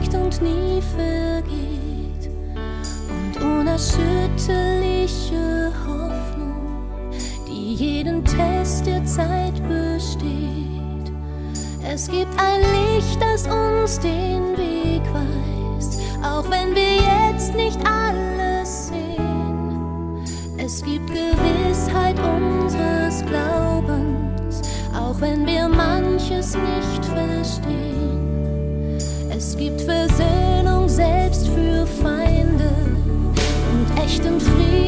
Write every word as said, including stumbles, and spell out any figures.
leicht und nie vergeht und unerschütterliche Hoffnung, die jeden Test der Zeit besteht. Es gibt ein Licht, das uns den Weg weist, auch wenn wir jetzt nicht alles sehen. Es gibt Gewissheit unseres Glaubens, auch wenn wir manches nicht verstehen. Es gibt Versöhnung selbst für Feinde und echten Frieden